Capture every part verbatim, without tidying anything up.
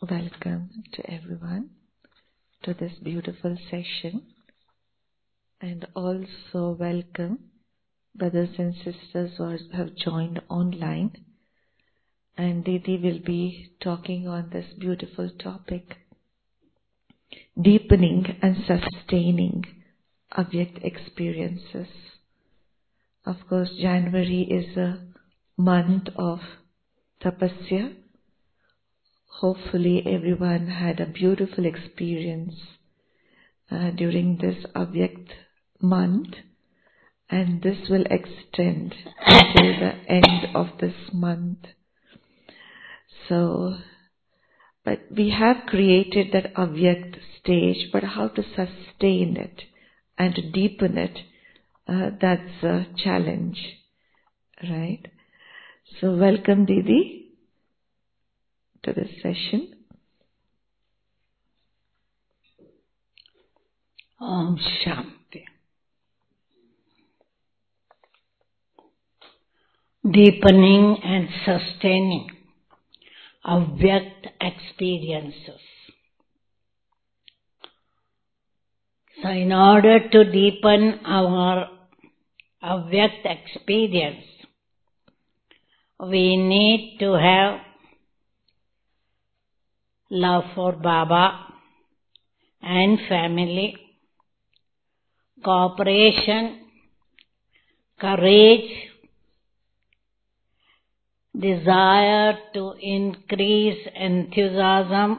Welcome to everyone to this beautiful session, and also welcome brothers and sisters who have joined online. And Didi will be talking on this beautiful topic, deepening and sustaining Avyakt experiences. Of course, January is a month of tapasya. Hopefully everyone had a beautiful experience uh, during this Avyakt month, and this will extend until the end of this month. So, but we have created that Avyakt stage, but how to sustain it and to deepen it, uh, that's a challenge, right? So welcome Didi to this session. Om Shanti. Deepening and sustaining Avyakt experiences. So in order to deepen our Avyakt experience, we need to have love for Baba and family, cooperation, courage, desire to increase enthusiasm,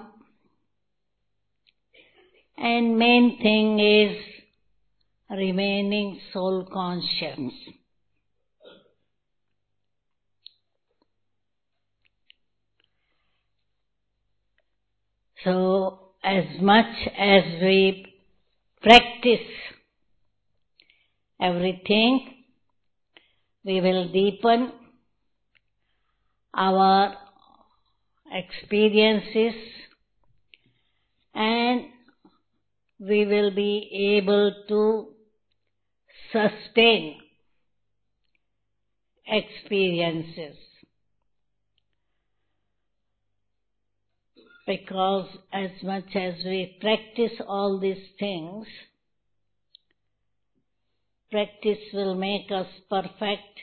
and main thing is remaining soul conscious. So, as much as we practice everything, we will deepen our experiences and we will be able to sustain experiences. Because as much as we practice all these things, practice will make us perfect.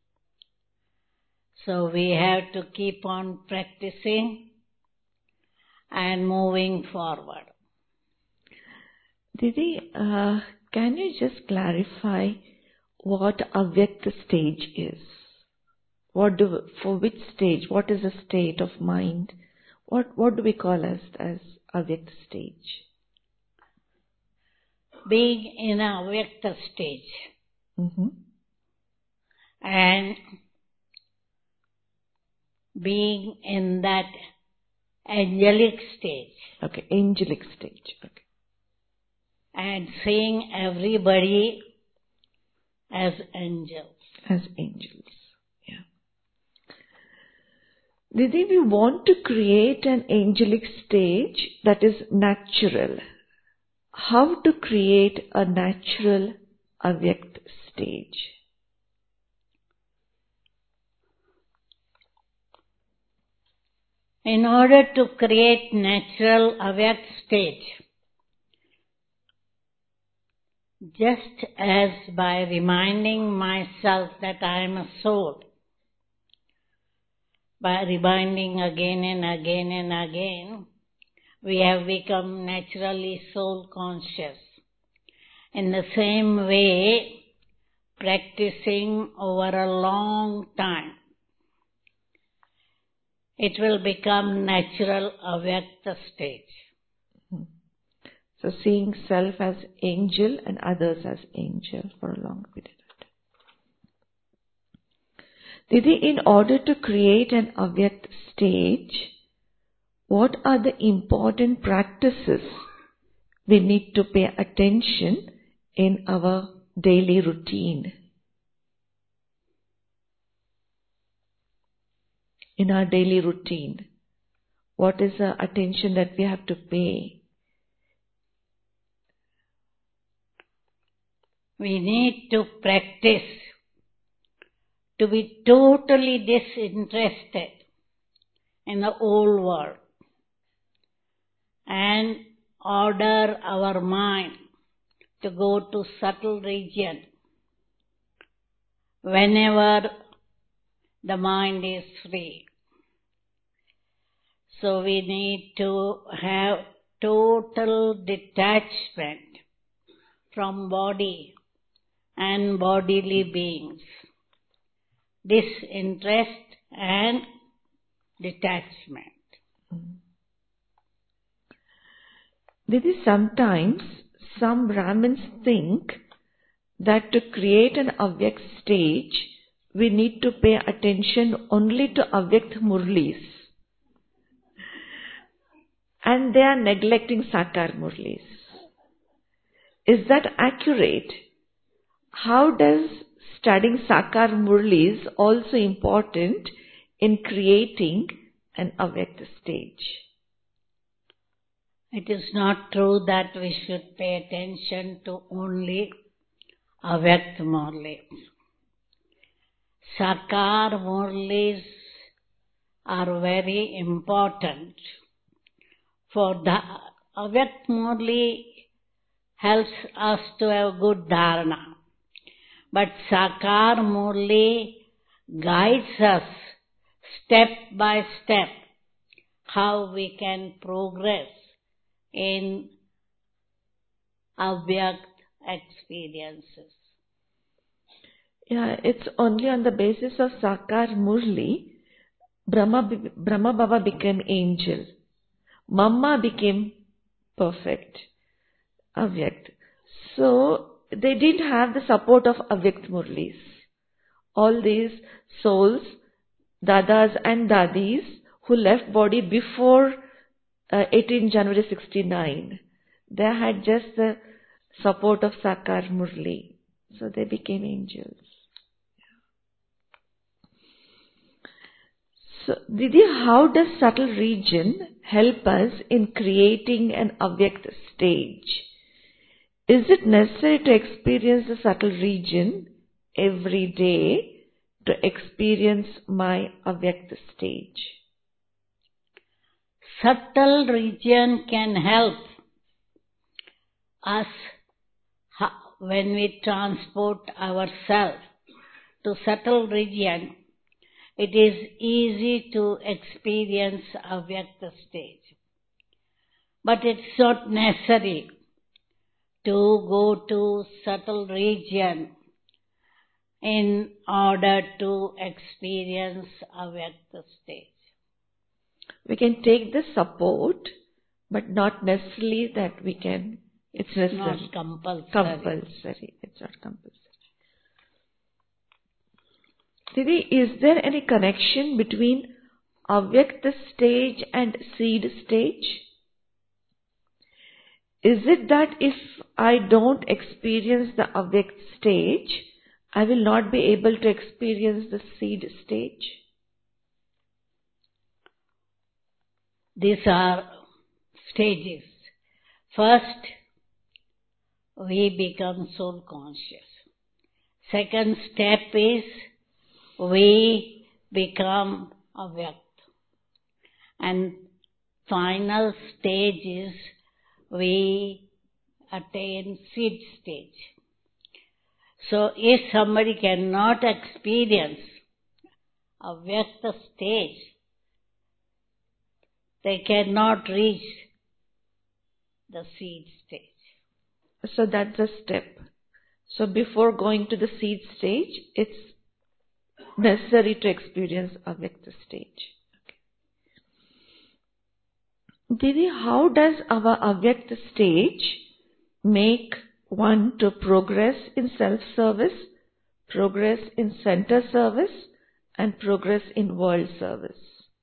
So we have to keep on practicing and moving forward. Didi, uh, can you just clarify what Avyakt stage is? What do, for which stage? What is the state of mind? What what do we call as as Avyakt stage? Being in a Avyakta stage. Mm-hmm. And being in that angelic stage. Okay, angelic stage. Okay. And seeing everybody as angels. As angels. Didi, we want to create an angelic stage that is natural. How to create a natural Avyakt stage? In order to create natural Avyakt stage, just as by reminding myself that I am a soul, by reminding again and again and again, we have become naturally soul conscious. In the same way, practicing over a long time, it will become natural Avyakta stage. So seeing self as angel and others as angel for a long period of time. Didi, in order to create an Avyakt stage, what are the important practices we need to pay attention in our daily routine? In our daily routine, what is the attention that we have to pay? We need to practice to be totally disinterested in the old world. and order our mind to go to subtle region whenever the mind is free. So we need to have total detachment from body and bodily beings. Disinterest and detachment. Didi, sometimes some Brahmins think that to create an Avyakt stage, we need to pay attention only to Avyakt Murlis. And they are neglecting Sakar Murlis. Is that accurate? How does studying Sakar Murlis also important in creating an Avyakt stage? It is not true that we should pay attention to only Avyakt Murlis. Sakar Murlis are very important. For the Avyakt Murli helps us to have good dharana. But Sakar Murli guides us step by step how we can progress in Avyakt experiences. Yeah, it's only on the basis of Sakar Murli, Brahma, Brahma Baba became angel. Mamma became perfect, Avyakt. So, they didn't have the support of Avyakt Murlis. All these souls, Dadas and Dadis, who left body before uh, eighteenth January sixty-nine, they had just the support of Sakar Murli. So, they became angels. So, Didi, how does subtle region help us in creating an Avyakt stage? Is it necessary to experience the subtle region every day to experience my Avyakt stage? Subtle region can help us when we transport ourselves to subtle region. It is easy to experience Avyakt stage. But it's not necessary to go to subtle region in order to experience Avyakt stage. We can take the support, but not necessarily that we can, it's necessary. Not compulsory. Compulsory. It's not compulsory. Didi, is there any connection between Avyakt stage and seed stage? Is it that if I don't experience the Avyakt stage, I will not be able to experience the seed stage? These are stages. First, we become soul conscious. Second step is we become Avyakt. And final stage is we attain seed stage. So if somebody cannot experience Avyakt stage, they cannot reach the seed stage. So that's a step. So before going to the seed stage, it's necessary to experience Avyakt stage. Okay. Didi, how does our Avyakt stage make one to progress in self-service, progress in center service, and progress in world service?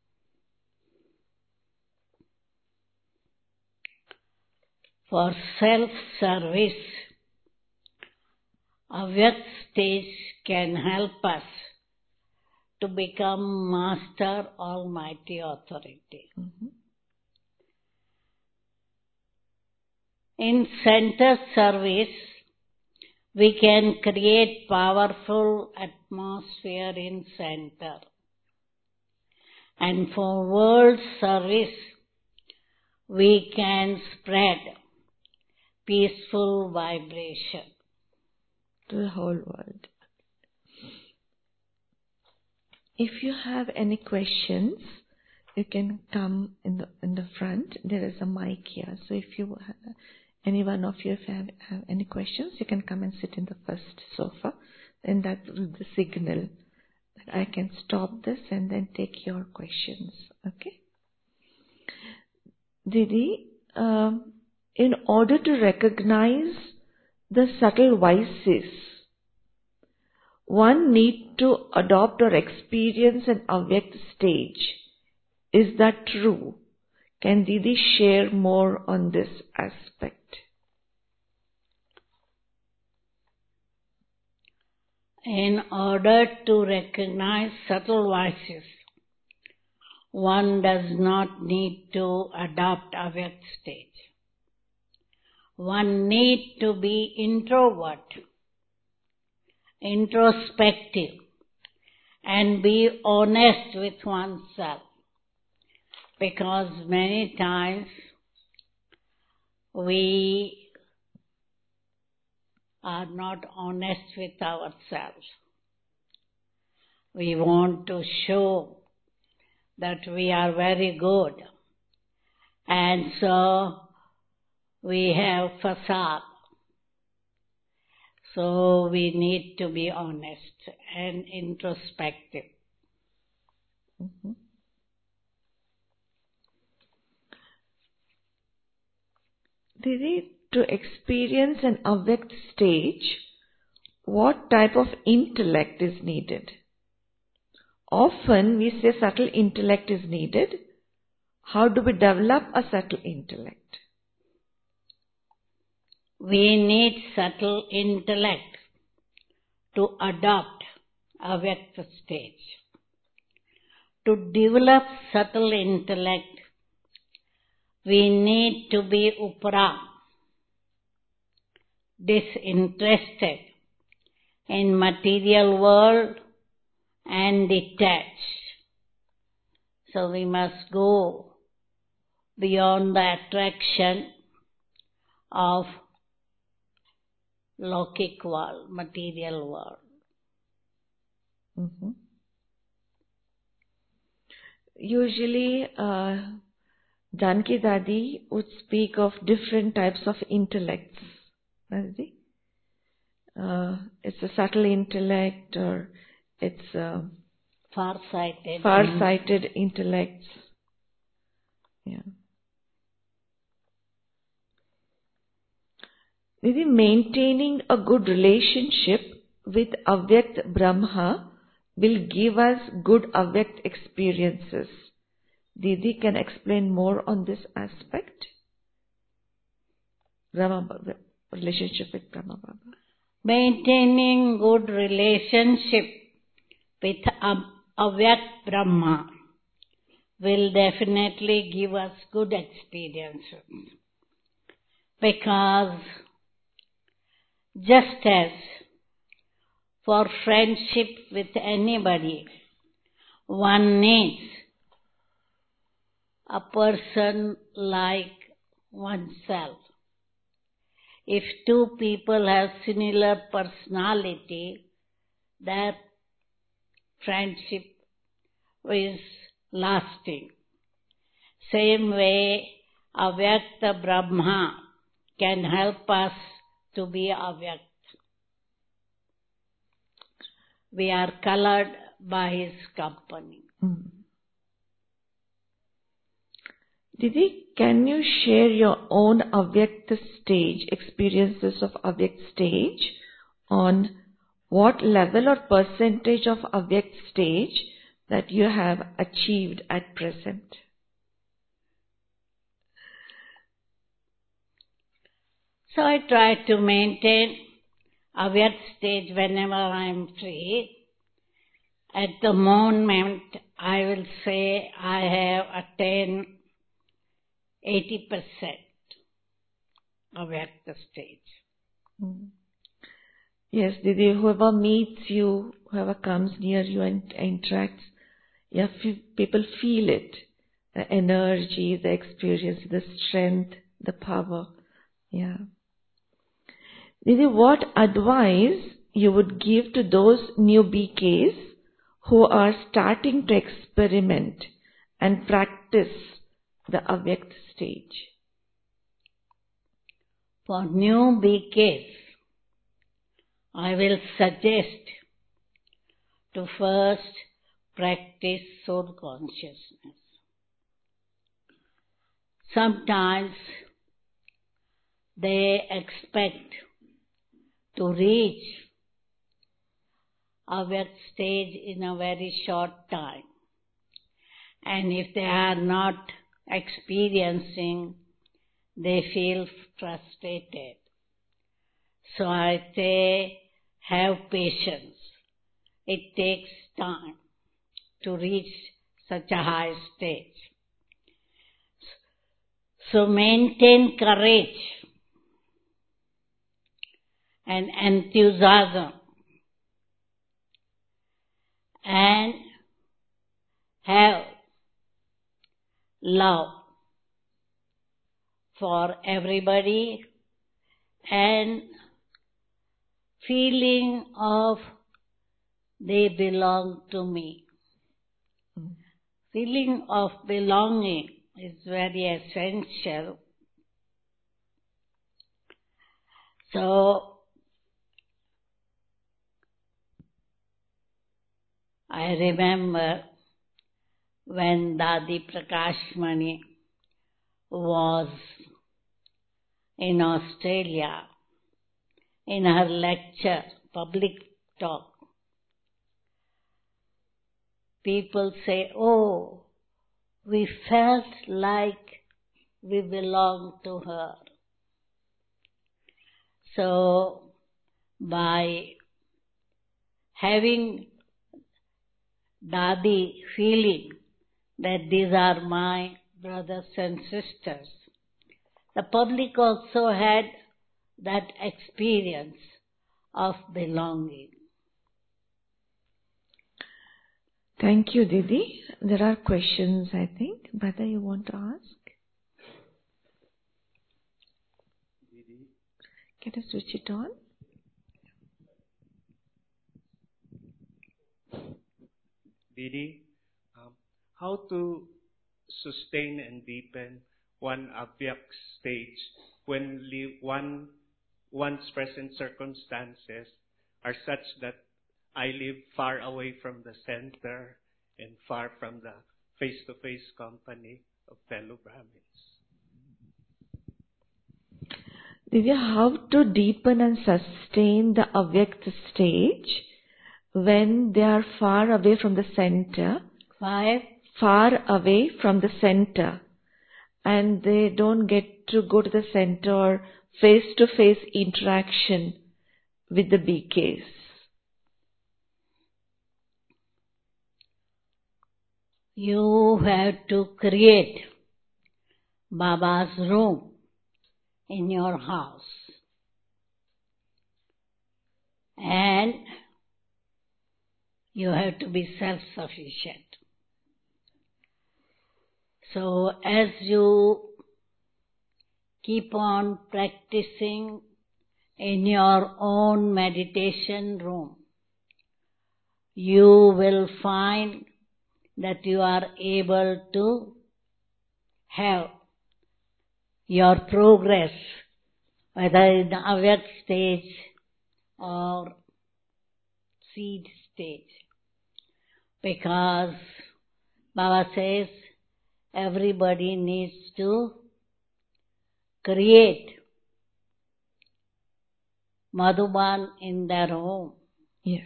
For self-service, Avyakt stage can help us to become Master Almighty Authority. Mm-hmm. In center service, we can create powerful atmosphere in center. And for world service, we can spread peaceful vibration to the whole world. If you have any questions, you can come in the in the front. There is a mic here. So if you have, any one of you if you have, have any questions, you can come and sit in the first sofa. Then that will be the signal that I can stop this and then take your questions. Okay? Didi, um, in order to recognize the subtle vices, one need to adopt or experience an avyakt stage. Is that true? Can Didi share more on this aspect? In order to recognize subtle vices, one does not need to adopt avyakt stage. One need to be introvert, introspective, and be honest with oneself. Because many times we are not honest with ourselves. We want to show that we are very good, and so we have facade. So we need to be honest and introspective. Mm-hmm. Didi, to experience an avyakt stage, what type of intellect is needed? Often we say subtle intellect is needed. How do we develop a subtle intellect? We need subtle intellect to adopt avyakt stage. To develop subtle intellect, we need to be upara, disinterested in material world and detached. So we must go beyond the attraction of Lokic world, material world. Mm-hmm. Usually, uh, Janki Dadi would speak of different types of intellects. Dadi? Uh, it's a subtle intellect, or it's a far-sighted, far-sighted intellects. Yeah. Maybe maintaining a good relationship with Avyakt Brahma will give us good Avyakt experiences. Didi can explain more on this aspect. Brahma, relationship with Brahma Baba. Maintaining good relationship with Avyakt Brahma will definitely give us good experiences. Because just as for friendship with anybody, one needs a person like oneself. If two people have similar personality, that friendship is lasting. Same way, Avyakta Brahma can help us to be avyakt. We are colored by his company. Mm. Didi, can you share your own avyakt stage, experiences of avyakt stage, on what level or percentage of avyakt stage that you have achieved at present? So I try to maintain avyakt stage whenever I am free. At the moment, I will say I have attained eighty percent avyakt stage. Mm. Yes, Didi, whoever meets you, whoever comes near you and interacts, yeah, f- people feel it, the energy, the experience, the strength, the power. Yeah. Didi, what advice you would give to those new B Ks who are starting to experiment and practice the Avyakt stage? For new B Ks, I will suggest to first practice soul consciousness. Sometimes they expect to reach Avyakt stage in a very short time. And if they are not experiencing, they feel frustrated. So I say, have patience. It takes time to reach such a high stage. So maintain courage and enthusiasm and have love for everybody and feeling of they belong to me. Mm. Feeling of belonging is very essential. So, I remember when Dadi Prakashmani was in Australia, in her lecture, public talk, people say, oh, we felt like we belonged to her. So, by having Dadi feeling that these are my brothers and sisters, the public also had that experience of belonging. Thank you, Didi. There are questions, I think. Brother, you want to ask? Didi. Can I switch it on? Didi, um, how to sustain and deepen one Avyakt stage when li- one one's present circumstances are such that I live far away from the center and far from the face-to-face company of fellow Brahmins. Divya, how to deepen and sustain the Avyakt stage when they are far away from the center? Five. Far away from the center. And they don't get to go to the center or face-to-face interaction with the B Ks. You have to create Baba's room in your house. And you have to be self-sufficient. So as you keep on practicing in your own meditation room, you will find that you are able to have your progress, whether in the Avyakt stage or seed stage. Because Baba says everybody needs to create Madhuban in their home. Yes.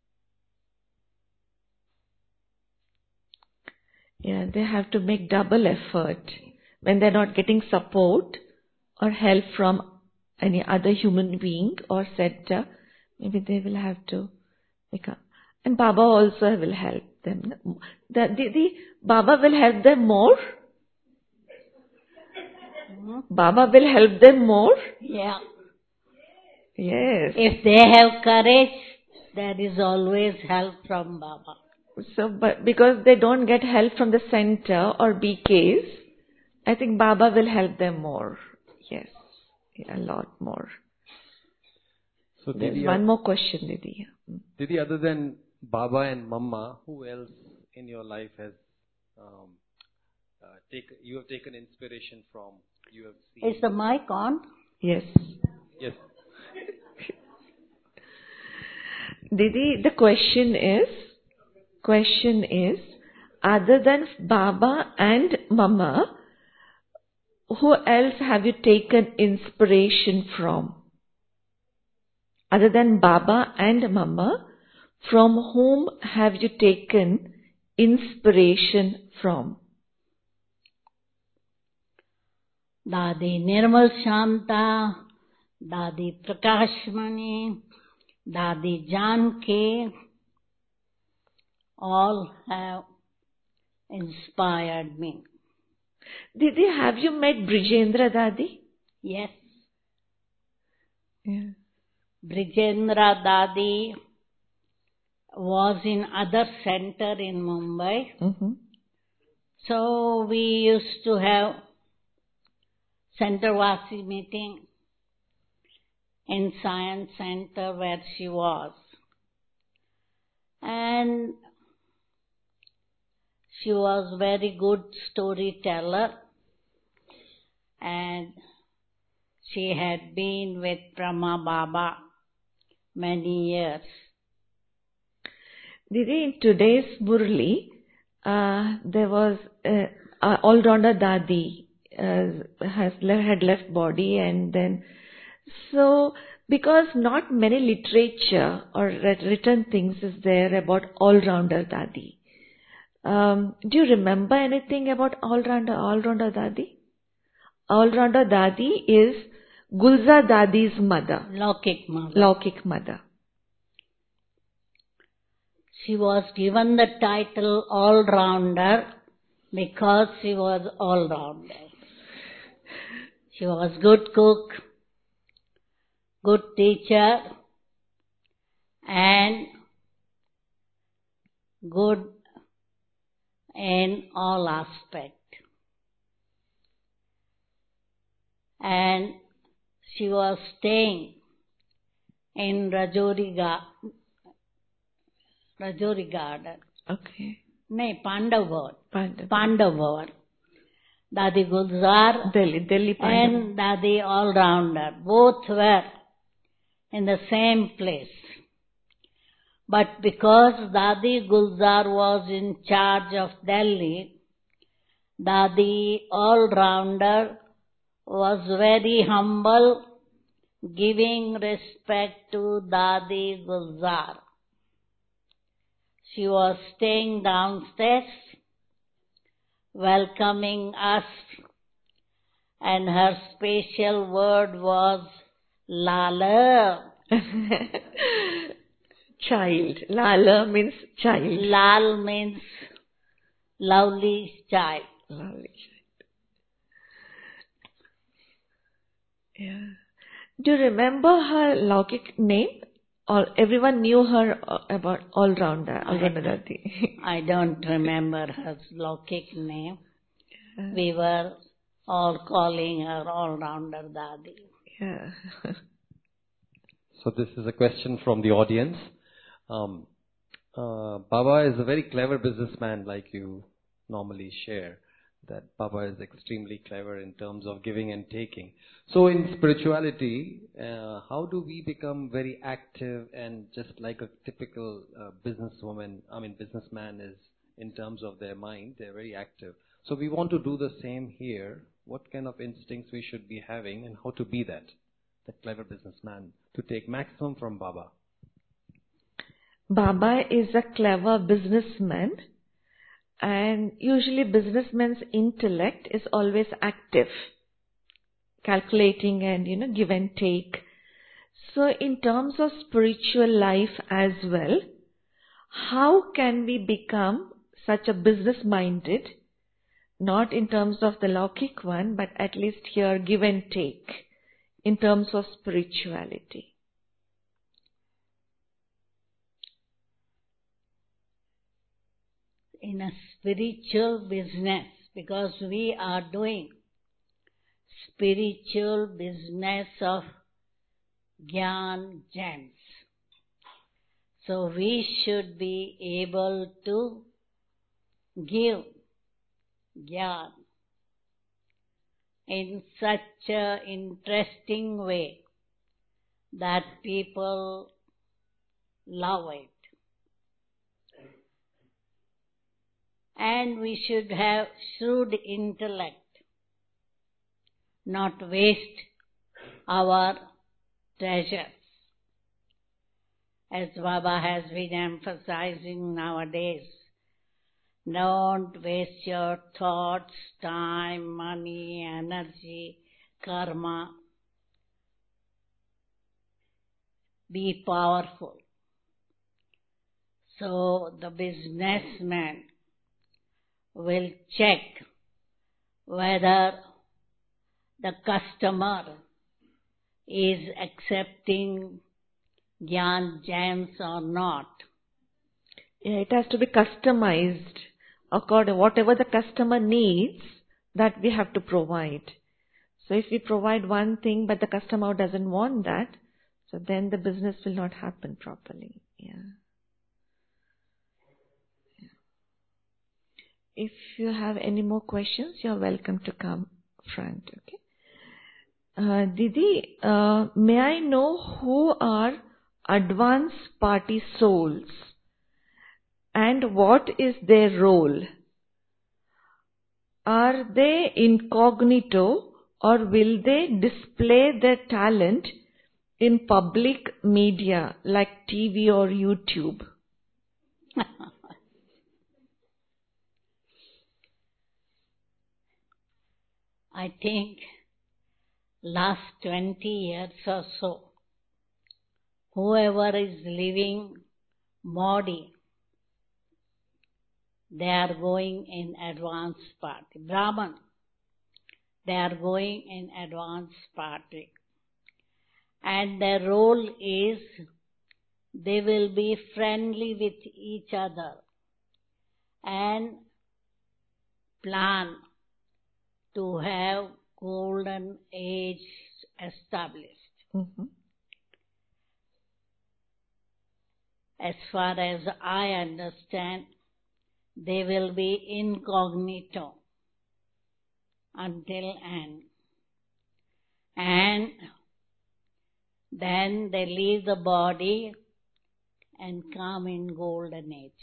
Yeah, they have to make double effort when they're not getting support or help from any other human being or center. Maybe they will have to become. And Baba also will help them. The, the, the Baba will help them more. Mm-hmm. Baba will help them more. Yeah. Yes. If they have courage, there is always help from Baba. So, but because they don't get help from the center or B Ks, I think Baba will help them more. Yes, a lot more. So There's Didi, one more question, Didi. Didi, other than Baba and Mama, who else in your life has um, uh, taken, you have taken inspiration from? You have seen. Is the mic on? Yes. Yes. Didi, the question is, question is, other than Baba and Mama, who else have you taken inspiration from? Other than Baba and Mama, from whom have you taken inspiration from? Dadi Nirmal Shanta, Dadi Prakashmani, Dadi Janki, all have inspired me. Didi, have you met Brijendra Dadi? Yes. Yeah. Brijendra Dadi was in other center in Mumbai. Mm-hmm. So we used to have Centervasi meeting in Science Center where she was. And she was very good storyteller, and she had been with Brahma Baba many years. Didi, in today's Murli, uh, there was uh, uh, all-rounder Dadi uh, has le- had left body, and then so because not many literature or written things is there about all-rounder Dadi. Um, do you remember anything about all-rounder all-rounder Dadi? All-rounder Dadi is Gulza Dadi's mother. Laukik mother. Laukik mother. She was given the title all-rounder because she was all-rounder. She was good cook, good teacher, and good in all aspects. And she was staying in Rajori, Ga- Rajori Garden. Okay. No, Pandavur. Pandava. Pandavur. Dadi Gulzar Delhi, Delhi Pandava. and Dadi All-Rounder. Both were in the same place. But because Dadi Gulzar was in charge of Delhi, Dadi All-Rounder was very humble, giving respect to Dadi Gulzar. She was staying downstairs, welcoming us, and her special word was Lala. Child. Lala means child. Lal means lovely child. Lovely child. Yeah. Do you remember her Laukik name? Or everyone knew her uh, about all-rounder, all-rounder Dadi. I don't remember her Laukik name. We were all calling her all-rounder Dadi. Yeah. So this is a question from the audience. Um, uh, Baba is a very clever businessman, like you normally share. That Baba is extremely clever in terms of giving and taking. So in spirituality, uh, how do we become very active and just like a typical uh, businesswoman, I mean businessman is in terms of their mind, they're very active. So we want to do the same here. What kind of instincts we should be having and how to be that, that clever businessman, to take maximum from Baba? Baba is a clever businessman, and usually businessman's intellect is always active, calculating and, you know, give and take. So in terms of spiritual life as well, how can we become such a business-minded, not in terms of the Laukik one, but at least here give and take in terms of spirituality? in a spiritual business, because we are doing spiritual business of Gyan gems. So we should be able to give Gyan in such an interesting way that people love it. And we should have shrewd intellect, not waste our treasures. As Baba has been emphasizing nowadays, don't waste your thoughts, time, money, energy, karma. Be powerful. So the businessman will check whether the customer is accepting Gyan gems or not. Yeah, it has to be customized according whatever the customer needs, that we have to provide. So if we provide one thing but the customer doesn't want that, so then the business will not happen properly. Yeah. If you have any more questions, you're welcome to come front. Okay. Uh, Didi, uh, may I know who are advanced party souls and what is their role? Are they incognito or will they display their talent in public media like T V or YouTube? I think last twenty years or so, whoever is living body, they are going in advanced party. Brahman, they are going in advanced party. And their role is they will be friendly with each other and plan to have golden age established. Mm-hmm. As far as I understand, they will be incognito until end. And then they leave the body and come in golden age.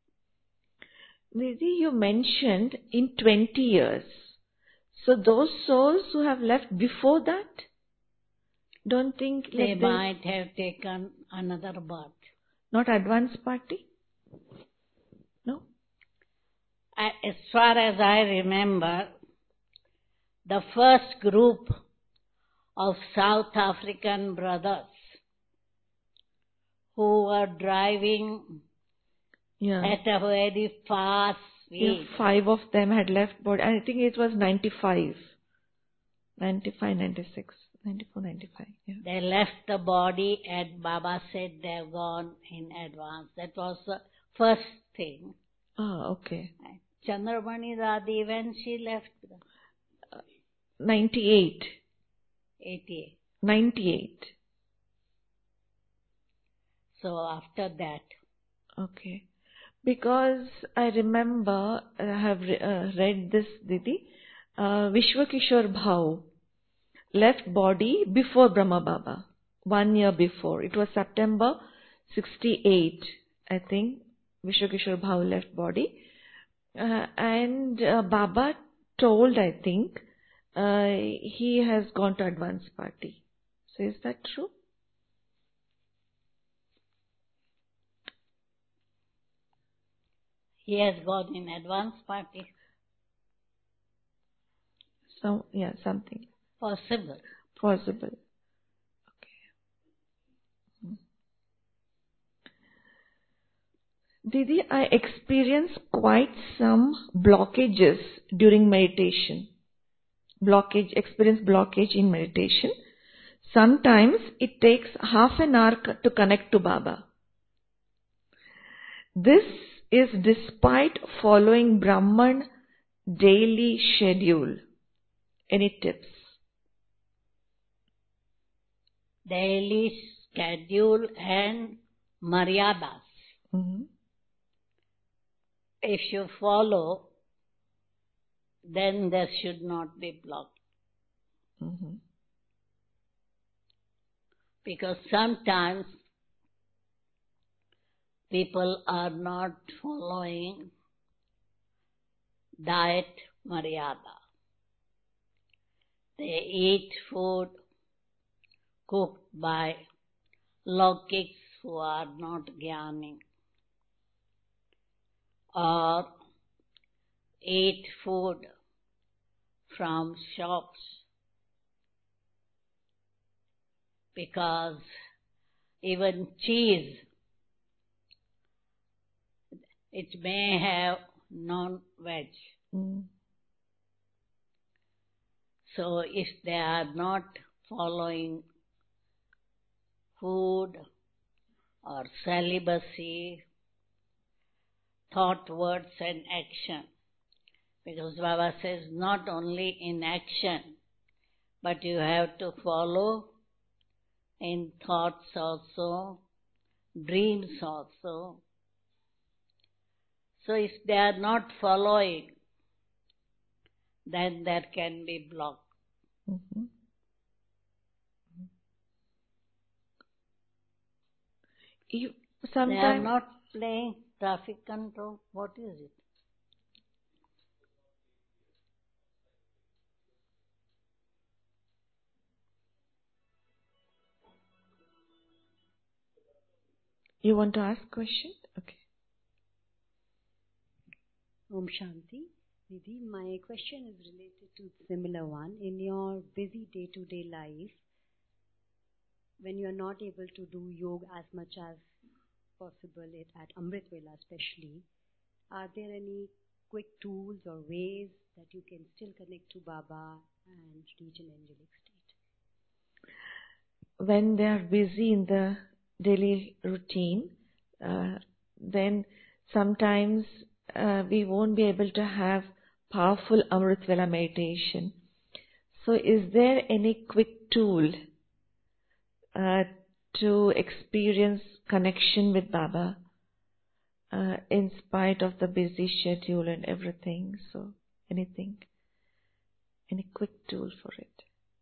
Didi, you mentioned in twenty years. So those souls who have left before that, don't think like They might have taken another birth. Not advanced party? No? As far as I remember, the first group of South African brothers who were driving Yeah. at a very fast Yeah, speed. five of them had left body. I think it was ninety-five. ninety-five, ninety-six, ninety-four, ninety-five. Yeah. They left the body and Baba said they have gone in advance. That was the first thing. Ah, okay. Chandramani Dadi, when she left? ninety-eight. eighty-eight. ninety-eight. So after that. Okay. Because I remember, I have re- uh, read this, Didi, uh, Vishwakishore Bhau left body before Brahma Baba, one year before. It was September sixty-eight, I think, Vishwakishore Bhau left body. Uh, and uh, Baba told, I think, uh, he has gone to advanced party. So is that true? He has gone in advance party. So, yeah, something. Possible. Possible. Okay. Hmm. Didi, I experienced quite some blockages during meditation. Blockage, experience blockage in meditation. Sometimes it takes half an hour to connect to Baba. This is despite following Brahman daily schedule. Any tips? Daily schedule and maryadas. Mm-hmm. If you follow, then there should not be block. Mm-hmm. Because sometimes people are not following diet maryada. They eat food cooked by laukiks who are not jnani, or eat food from shops, because even cheese, it may have non-veg. Mm. So if they are not following food or celibacy, thought, words and action, because Baba says not only in action, but you have to follow in thoughts also, dreams also. So if they are not following, then there can be block. Mm-hmm. You sometimes They are not playing traffic control. What is it? You want to ask question? Okay. Om Shanti. Didi, my question is related to similar one. In your busy day-to-day life, when you are not able to do yoga as much as possible it, at Amrit Vela especially, are there any quick tools or ways that you can still connect to Baba and reach an angelic state? When they are busy in the daily routine, uh, then sometimes uh, we won't be able to have powerful Amrit Vela meditation. So is there any quick tool uh, to experience connection with Baba uh, in spite of the busy schedule and everything? So anything, any quick tool for it?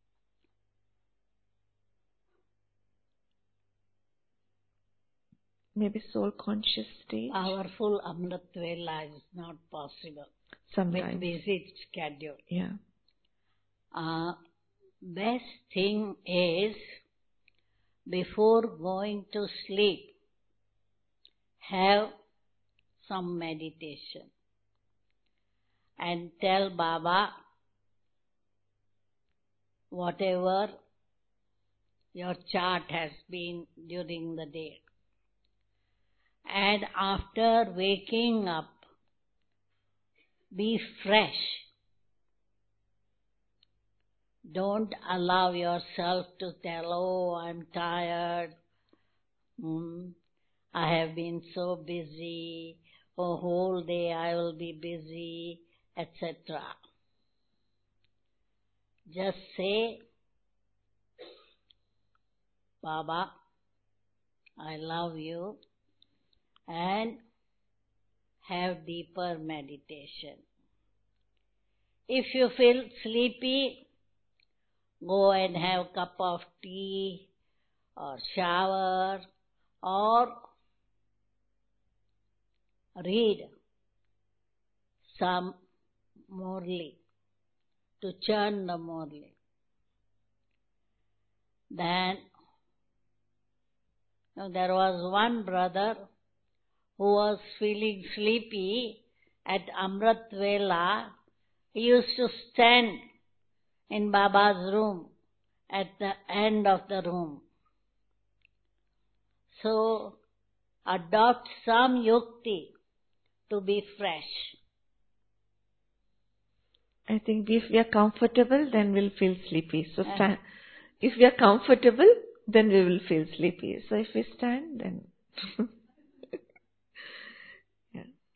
Maybe soul conscious stage? Powerful Amrit Vela is not possible Sometimes. with busy schedule. Yeah. Uh, best thing is, before going to sleep, have some meditation and tell Baba whatever your chart has been during the day. And after waking up, be fresh. Don't allow yourself to tell, oh, I'm tired, hmm, I have been so busy, oh, whole day I will be busy, et cetera. Just say, Baba, I love you, and have deeper meditation. If you feel sleepy, go and have a cup of tea or shower or read some Murli to churn the Murli. Then there was one brother who was feeling sleepy at Amrit Vela. He used to stand in Baba's room at the end of the room. So adopt some yukti to be fresh. I think if we are comfortable, then we'll feel sleepy. So stand. If we are comfortable, then we will feel sleepy. So if we stand, then yeah.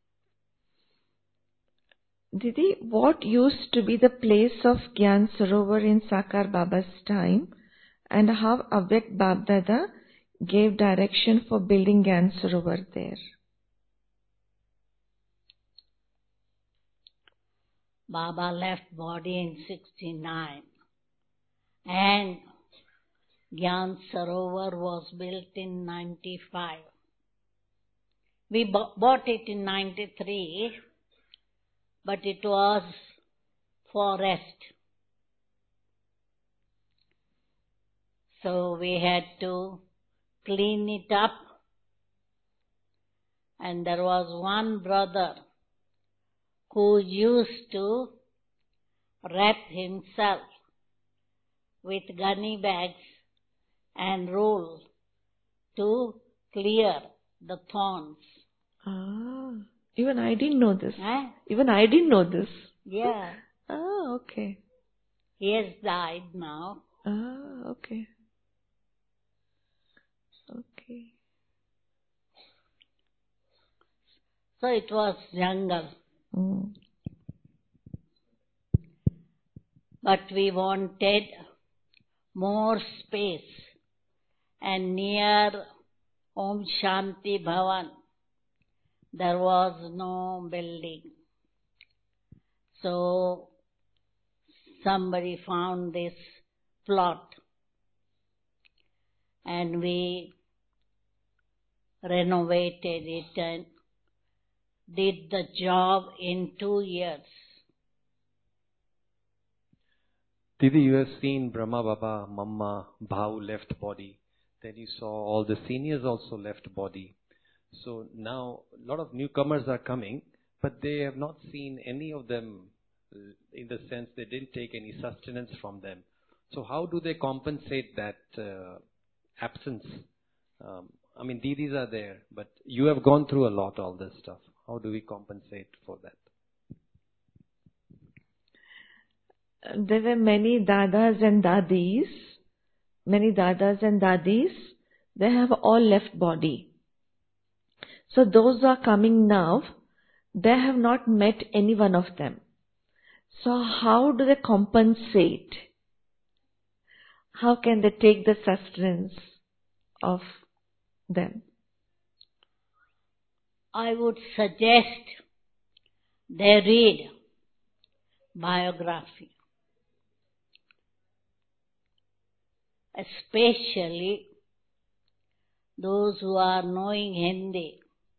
Didi, what used to be the place of Gyan Sarovar in Sakar Baba's time, and how Avyakt Babdada gave direction for building Gyan Sarovar there? Baba left body in sixty-nine, and Gyan Sarovar was built in ninety-five. We bought it in ninety-three, but it was forest. So we had to clean it up, and there was one brother who used to wrap himself with gunny bags and roll to clear the thorns. Ah, even I didn't know this. Eh? Even I didn't know this. Yeah. Ah, okay. He has died now. Ah, okay. Okay. So it was jungle. Mm. But we wanted more space, and near Om Shanti Bhavan there was no building. So somebody found this plot, and we renovated it and did the job in two years. Didi, you have seen Brahma Baba, Mamma, Bhau left body. Then you saw all the seniors also left body. So now a lot of newcomers are coming, but they have not seen any of them, uh, in the sense they didn't take any sustenance from them. So how do they compensate that uh, absence? Um, I mean, Didis are there, but you have gone through a lot, all this stuff. How do we compensate for that? There were many dadas and dadis, many dadas and dadis, they have all left body. So those who are coming now, they have not met any one of them. So how do they compensate? How can they take the sustenance of them? I would suggest they read biography, especially those who are knowing Hindi.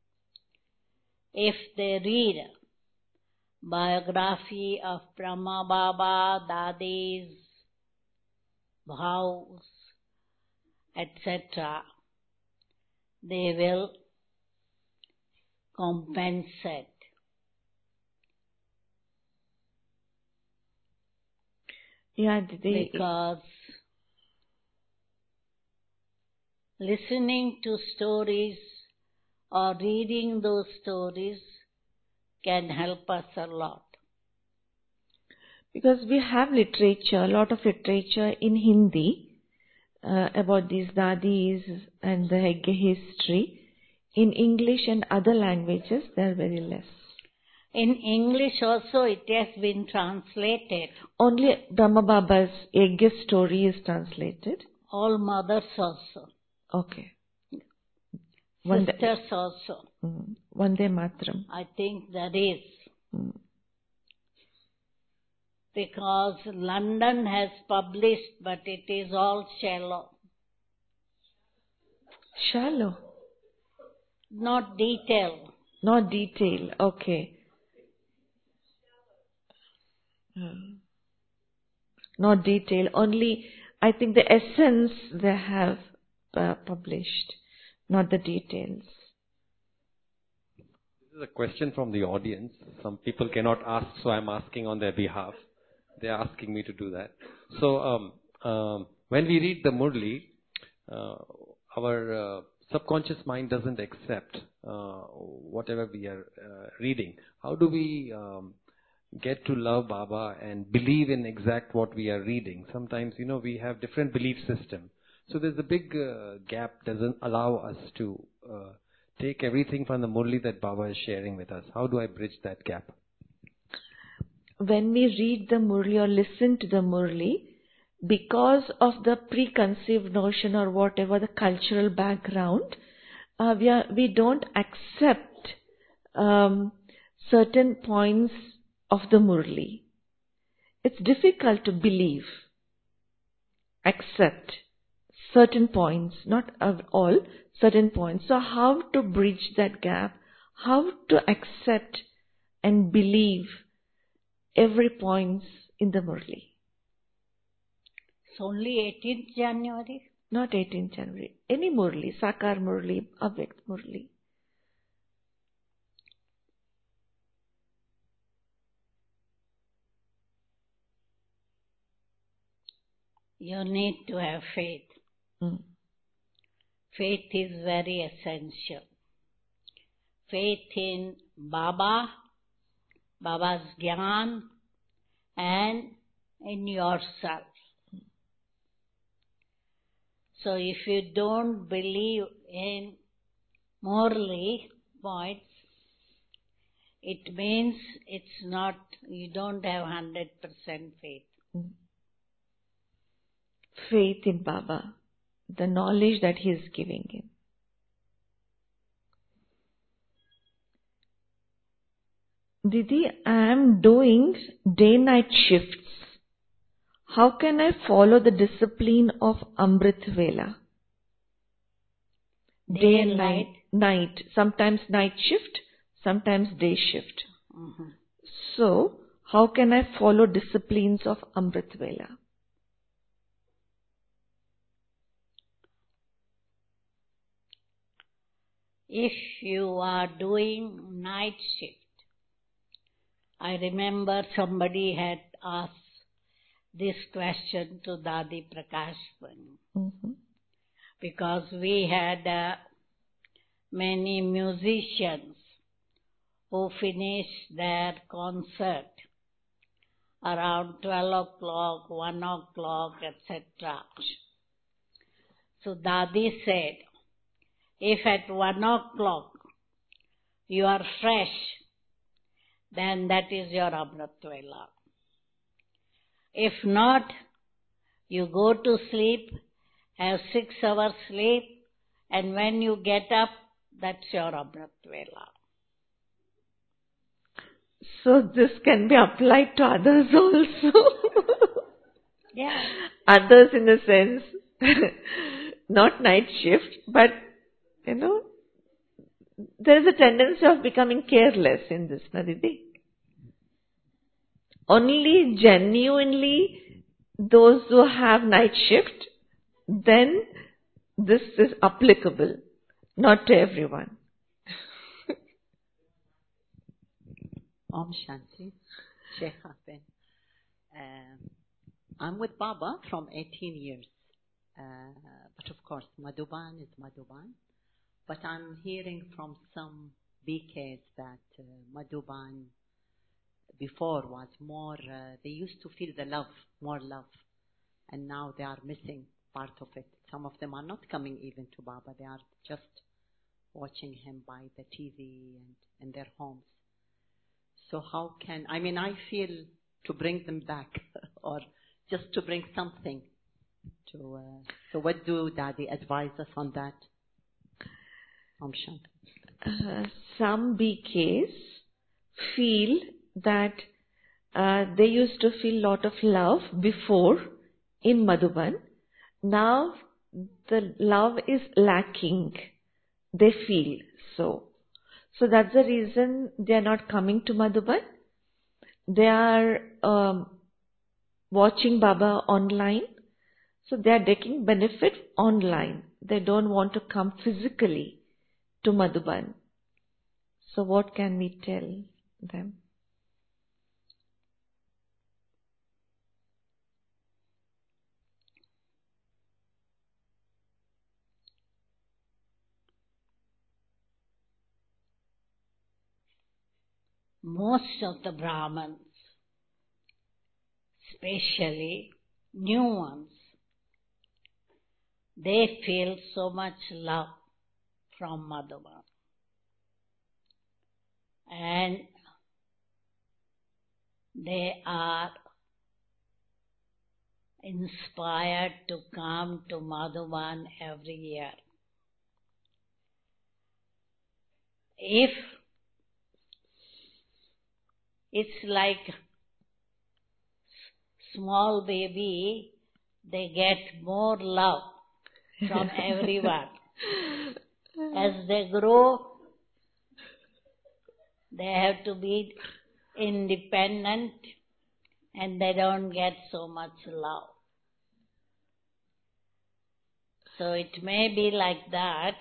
If they read biography of Brahma Baba, Dadis, Bhaus, et cetera, they will compensate. Yeah, they, Because listening to stories or reading those stories can help us a lot. because we have literature, a lot of literature in Hindi uh, about these dadis and the Hegge history. In English and other languages, they are very less. In English also it has been translated. Only Brahma Baba's Hegge story is translated. All mothers also. Okay. Sisters also. Mm, Vande Matram. I think there is. Mm. Because London has published, but it is all shallow. Shallow. Not detailed. Not detail. Okay. Hmm. Not detail. Only, I think the essence they have uh, published, not the details. This is a question from the audience. Some people cannot ask, so I'm asking on their behalf. They're asking me to do that. So um, um, when we read the Murli, uh, our uh, subconscious mind doesn't accept uh, whatever we are uh, reading. How do we um, get to love Baba and believe in exact what we are reading? Sometimes, you know, we have different belief system. So there's a big uh, gap, doesn't allow us to uh, take everything from the Murli that Baba is sharing with us. How do I bridge that gap? when we read the Murli or listen to the Murli, because of the preconceived notion or whatever the cultural background, uh, we, are, we don't accept um, certain points of the Murli. It's difficult to believe, accept certain points, not all, certain points. So how to bridge that gap, how to accept and believe every point in the Murli. It's only eighteenth January? Not eighteenth January. Any Murli, Sakar Murli, Avyakt Murli. You need to have faith. Mm. Faith is very essential. Faith in Baba, Baba's Gyan, and in yourself. So if you don't believe in Murli points, it means it's not, you don't have one hundred percent faith. Mm. Faith in Baba, the knowledge that he is giving him. Didi, I am doing day-night shifts. How can I follow the discipline of Amrit Vela? Day, day and and night. night. Night. Sometimes night shift, sometimes day shift. Mm-hmm. So, how can I follow disciplines of Amrit Vela? If you are doing night shift, I remember somebody had asked this question to Dadi Prakashman, Mm-hmm. because we had uh, many musicians who finished their concert around twelve o'clock, one o'clock, et cetera. So Dadi said, if at one o'clock you are fresh, then that is your Amrit Vela. If not, you go to sleep, have six hours sleep, and when you get up, that's your Amrit Vela. So this can be applied to others also. Yeah. Others in the sense, not night shift, but, you know, there is a tendency of becoming careless in this, Nadidi. Only genuinely those who have night shift, then this is applicable, not to everyone. Om Shanti, Sheikha Ben. Um, I'm with Baba from eighteen years. Uh, but of course, Madhuban is Madhuban. But I'm hearing from some B Ks that uh, Madhuban before was more, uh, they used to feel the love, more love. And now they are missing part of it. Some of them are not coming even to Baba. They are just watching him by the T V and in their homes. So how can, I mean, I feel to bring them back or just to bring something to, uh, so what do Daddy advise us on that? Om Shanti. Uh, some B Ks feel that uh, they used to feel lot of love before in Madhuban. Now the love is lacking. They feel so. So that's the reason they are not coming to Madhuban. They are um, watching Baba online. So they are taking benefit online. They don't want to come physically to Madhuban. So what can we tell them? Most of the Brahmins, especially new ones, they feel so much love from Madhuban. And they are inspired to come to Madhuban every year. If it's like small baby, they get more love from everyone. As they grow, they have to be independent and they don't get so much love. So it may be like that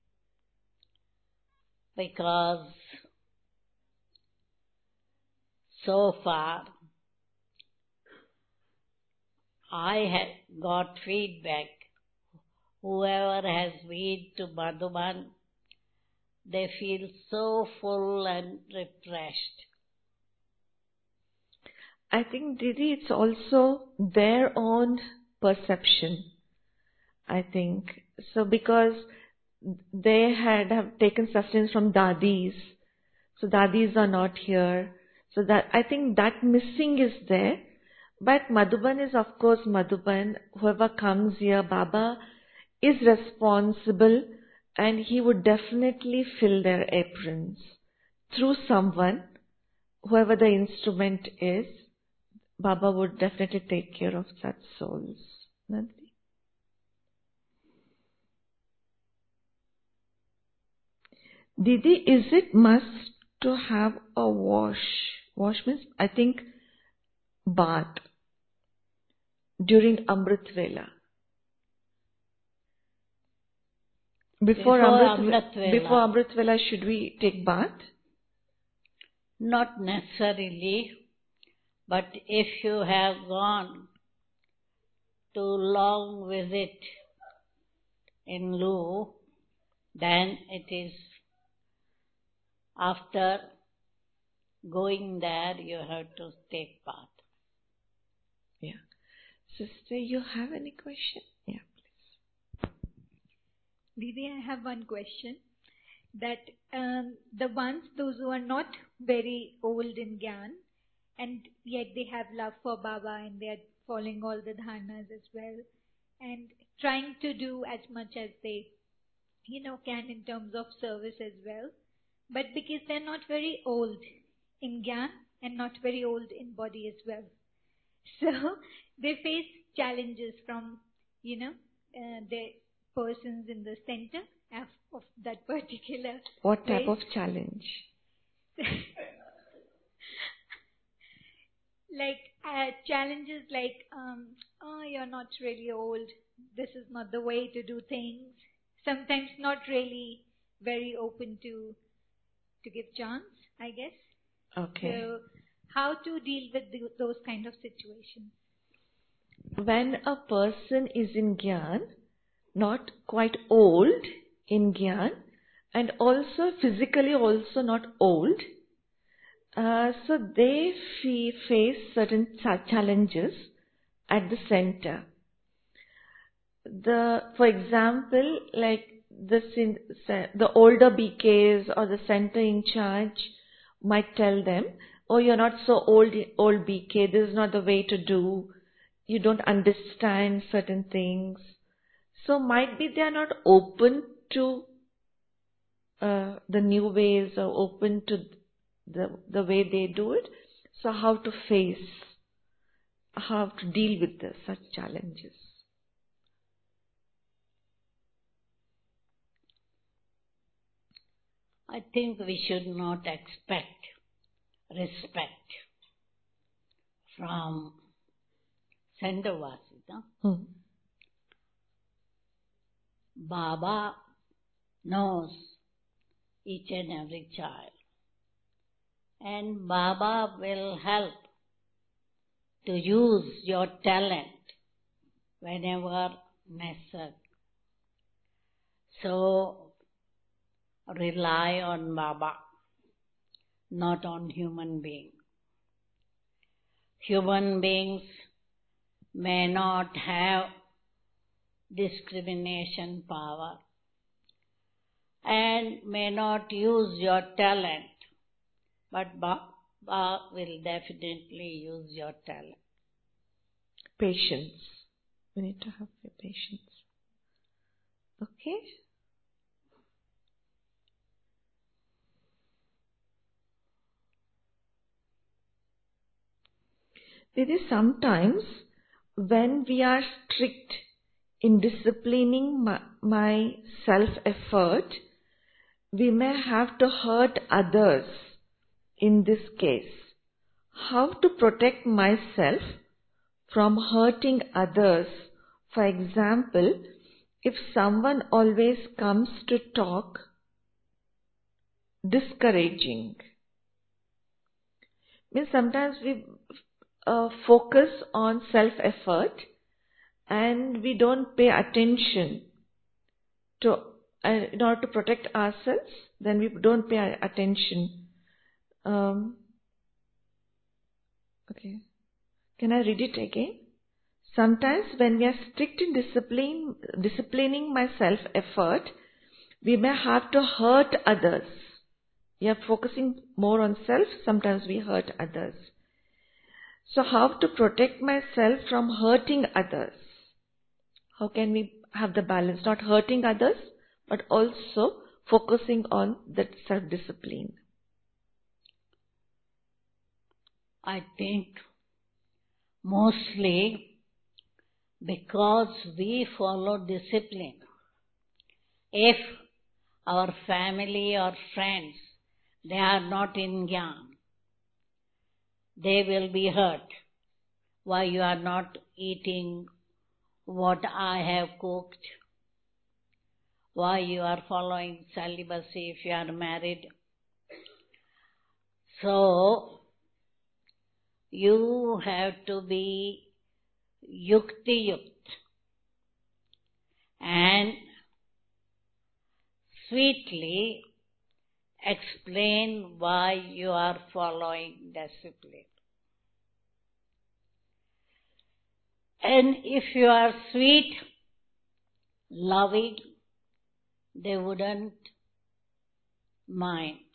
because so far I have got feedback. Whoever has been to Madhuban, they feel so full and refreshed. I think, Didi, it's also their own perception, I think. So because they had have taken sustenance from dadis, so dadis are not here. So that I think that missing is there. But Madhuban is of course Madhuban. Whoever comes here, Baba is responsible and he would definitely fill their aprons through someone, whoever the instrument is. Baba would definitely take care of such souls. Nandini? Didi, is it must to have a wash? Wash means, I think, bath during Amrit Vela. Before, Before Amrit, Amrit Vela. Before Amrit Vela, should we take bath? Not necessarily, but if you have gone to long visit in Lu, then it is after going there you have to take bath. Yeah. Sister, you have any question? Yeah, please. Didi, I have one question. That um, the ones, those who are not very old in Gyan, and yet they have love for Baba and they are following all the dharnas as well, and trying to do as much as they, you know, can in terms of service as well. But because they're not very old in Gyan and not very old in body as well. So they face challenges from, you know, uh, the persons in the center of, of that particular What type place. of challenge? Like uh, challenges like, um, oh, you're not really old. This is not the way to do things. Sometimes not really very open to to give chance, I guess. Okay. So how to deal with the, those kind of situations? When a person is in Gyan, not quite old in Gyan, and also physically also not old, uh, so they fee- face certain cha- challenges at the center. The, for example, like the sin- the older B Ks or the center in charge might tell them, "Oh, you're not so old, old B K. This is not the way to do. You don't understand certain things." So might be they are not open to uh, the new ways or open to the the way they do it. So how to face, how to deal with the, such challenges? I think we should not expect respect from Sandavasi. No? Hmm. Baba knows each and every child. And Baba will help to use your talent whenever necessary. So, rely on Baba, not on human beings. Human beings may not have discrimination power and may not use your talent, but Baba will definitely use your talent. Patience. We need to have your patience. Okay? There is sometimes when we are strict in disciplining my, my self-effort, we may have to hurt others in this case. How to protect myself from hurting others? For example, if someone always comes to talk discouraging, means sometimes we uh, focus on self-effort and we don't pay attention to, uh, in order to protect ourselves, then we don't pay attention. Um, okay. Can I read it again? Sometimes when we are strict in discipline, disciplining my self-effort, we may have to hurt others. We are focusing more on self, sometimes we hurt others. So how to protect myself from hurting others? How can we have the balance, not hurting others, but also focusing on that self-discipline? I think mostly because we follow discipline. If our family or friends, they are not in Gyan, they will be hurt. Why you are not eating what I have cooked? Why you are following celibacy if you are married? So, you have to be yukti yukt and sweetly explain why you are following discipline. And if you are sweet, loving, they wouldn't mind.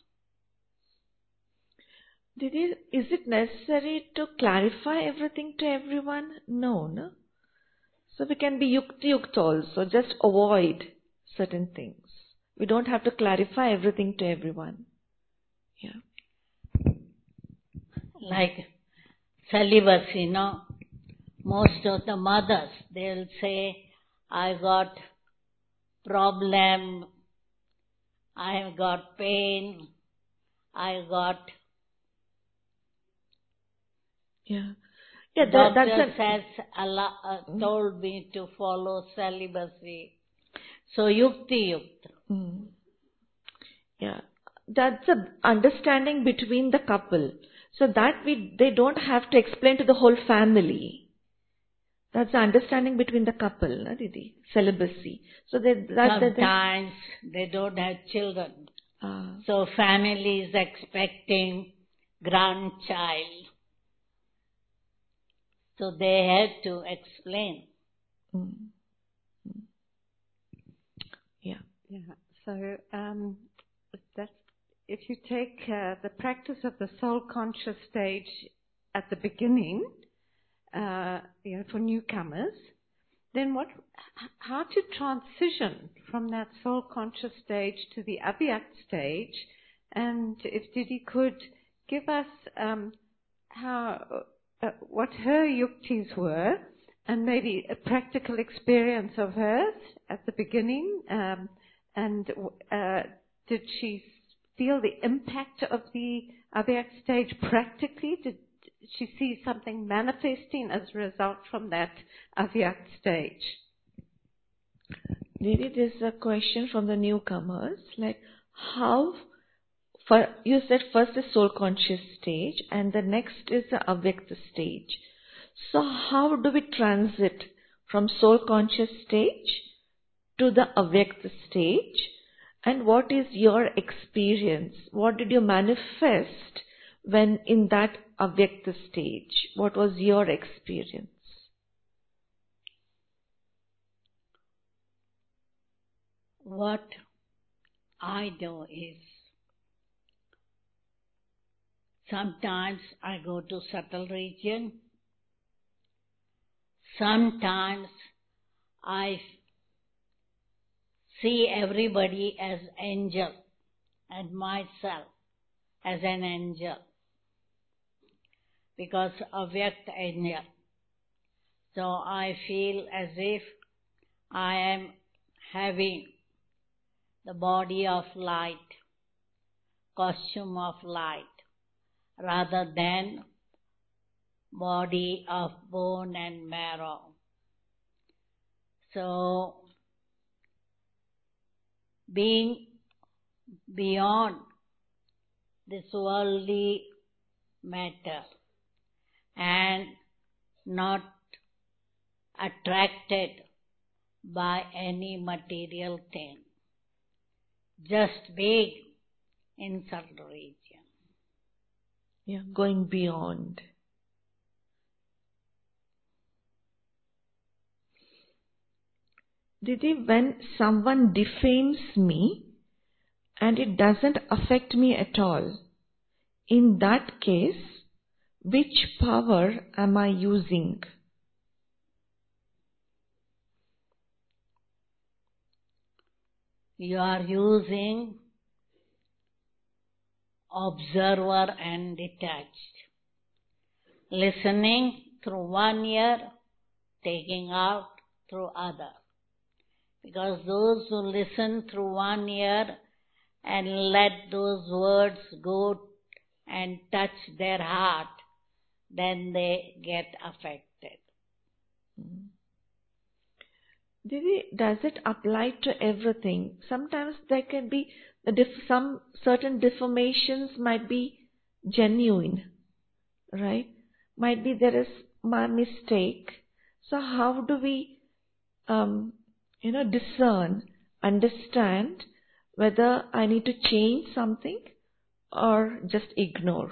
Did it, is it necessary to clarify everything to everyone? No, no. So we can be yukti yukt also, just avoid certain things. We don't have to clarify everything to everyone. Yeah. Like celibacy, no? Most of the mothers, they'll say, I got problem, I got pain, I got... Yeah. Yeah, that, Doctor that's a, says, Allah uh, told me to follow celibacy. So, yukti yukt. Mm. Yeah, that's a understanding between the couple. So that we they don't have to explain to the whole family. That's the understanding between the couple, na, Didi? Celibacy. So they, that, Sometimes they, they don't have children. Ah. So family is expecting grandchild. So they had to explain. Mm. Yeah. Yeah. So um, that if you take uh, the practice of the soul conscious stage at the beginning, uh, you know, for newcomers, then what? How to transition from that soul conscious stage to the abhyakt stage, and if Didi could give us um, how uh, what her yuktis were, and maybe a practical experience of hers at the beginning, um, and uh, did she feel the impact of the abhyakt stage practically? Did she see something manifesting as a result from that abhyakt stage? Didi, there's a question from the newcomers, like how, for, you said first is soul conscious stage and the next is the avyakta stage. So how do we transit from soul conscious stage to the avyakta stage? And what is your experience? What did you manifest when in that avyakta stage? What was your experience? What I know is Sometimes I go to subtle region. Sometimes I see everybody as angel and myself as an angel, because Avyakt angel. So I feel as if I am having the body of light, costume of light, rather than body of bone and marrow. So, being beyond this worldly matter and not attracted by any material thing, just being in subtle region. Yeah, going beyond. Didi, when someone defames me and it doesn't affect me at all, in that case, which power am I using? You are using observer and detached. Listening through one ear, taking out through other. Because those who listen through one ear and let those words go and touch their heart, then they get affected. Mm. Didi, does it apply to everything? Sometimes there can be the def- some certain deformations might be genuine, right? Might be there is my mistake. So how do we, um, you know, discern, understand whether I need to change something or just ignore?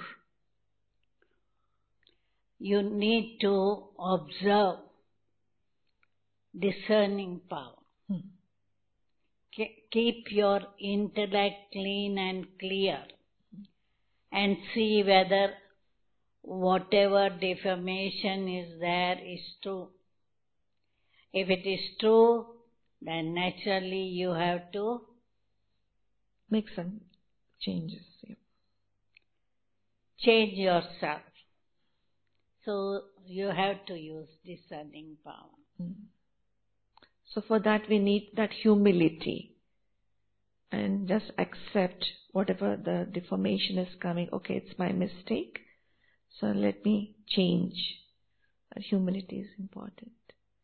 You need to observe discerning power. Hmm. Keep your intellect clean and clear and see whether whatever deformation is there is true. If it is true, then naturally you have to make some changes. Yeah. Change yourself. So you have to use discerning power. Mm. So for that we need that humility and just accept whatever the deformation is coming. Okay, it's my mistake. So let me change. That humility is important.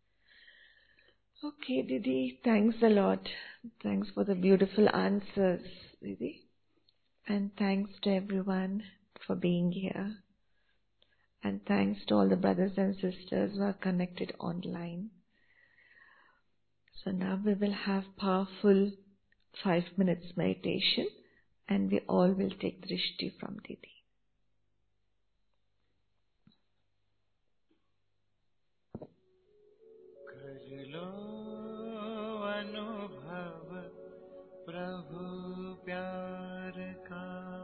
Okay, Didi, thanks a lot. Thanks for the beautiful answers, Didi. And thanks to everyone for being here. And thanks to all the brothers and sisters who are connected online. So now we will have powerful five minutes meditation and we all will take drishti from Didi. अनुभव प्रभु प्यार का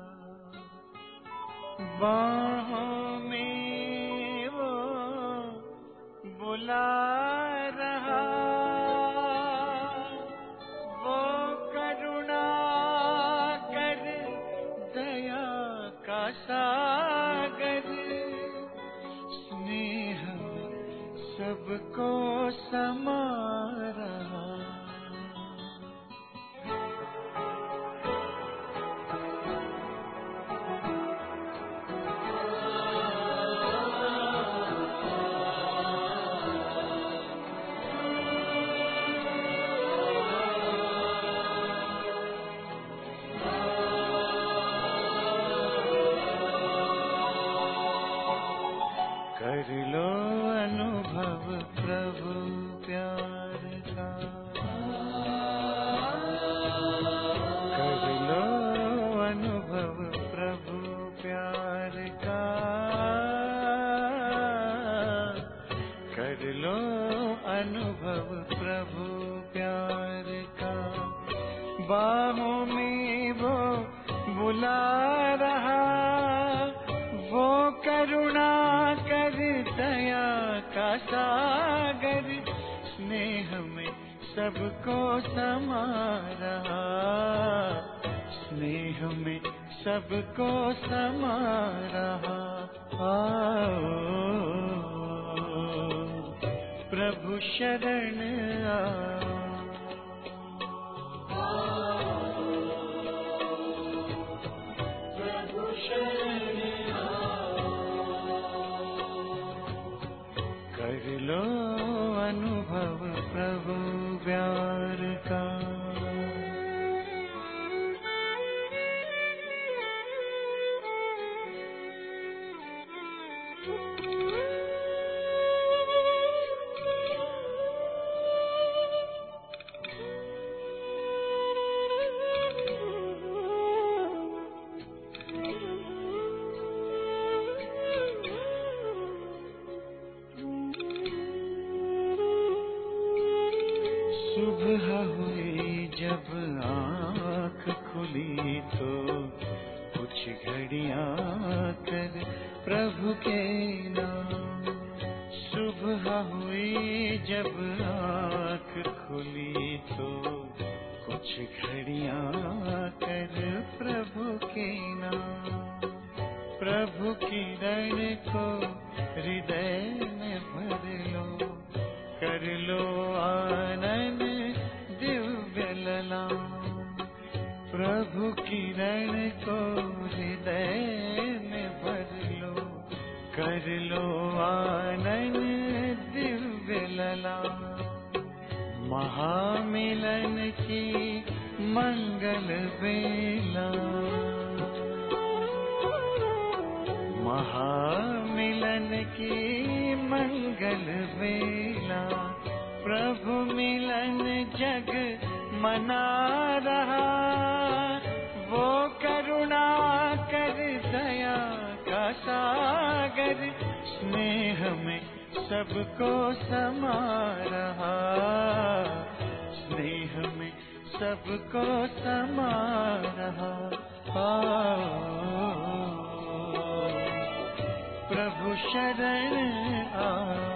बाहों में वो बुला रहा वो करुणा कर दया का सागर स्नेह सबको समा रहा कर लो अनुभव प्रभु प्यार का कर लो अनुभव प्रभु प्यार का कर लो अनुभव प्रभु प्यार का बाहों में वो बुला रहा करुणा कर दया का सागर, स्नेह में सबको समा रहा, स्नेह में सबको समा रहा। आओ प्रभु शरण आओ, प्रभु शरण आओ, कर लो अनुभव प्रभु प्यार का। सुबह हुई जब आँख खुली तो कुछ घड़ियाँ कर प्रभु के नाम। सुबह हुई जब आँख खुली तो कुछ घड़ियाँ कर प्रभु के नाम। प्रभु की रण को हृदय में भर लो, कर लो आनंद दिव्य लला। प्रभु की रण को हृदय में भर लो, कर लो आनंद दिव्य लला। महामिलन की मंगल बेला, महामिलन की मंगल बेला। प्रभु मिलन जग मना रहा, वो करुणा कर दया का सागर, स्नेह में सबको समा रहा, स्नेह में सबको समा रहा। आओ प्रभु शरण आओ,